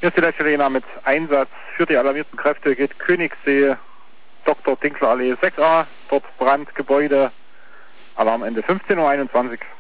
Hier ist die Leitstelle mit Einsatz für die alarmierten Kräfte geht Königssee, Dr. Dinkler Allee 6a, dort Brandgebäude, Alarmende 15:21 Uhr.